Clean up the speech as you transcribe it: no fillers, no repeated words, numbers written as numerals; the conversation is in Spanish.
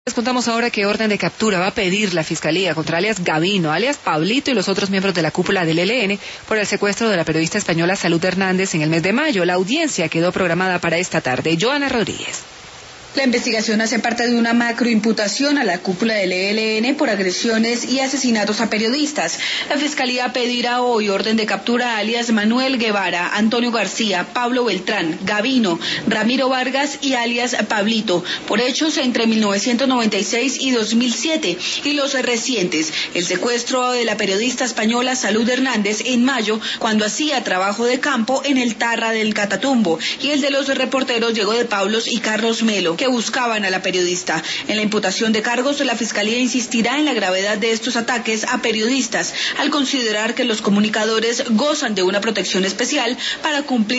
Les contamos ahora qué orden de captura va a pedir la Fiscalía contra alias Gavino, alias Pablito y los otros miembros de la cúpula del ELN por el secuestro de la periodista española Salud Hernández en el mes de mayo. La audiencia quedó programada para esta tarde. Joana Rodríguez. La investigación hace parte de una macroimputación a la cúpula del ELN por agresiones y asesinatos a periodistas. La Fiscalía pedirá hoy orden de captura a alias Manuel Guevara, Antonio García, Pablo Beltrán, Gavino, Ramiro Vargas y alias Pablito, por hechos entre 1996 y 2007, y los recientes, el secuestro de la periodista española Salud Hernández en mayo, cuando hacía trabajo de campo en el Tarra del Catatumbo, y el de los reporteros Diego de Pablos y Carlos Melo, que buscaban a la periodista. En la imputación de cargos, la Fiscalía insistirá en la gravedad de estos ataques a periodistas, al considerar que los comunicadores gozan de una protección especial para cumplir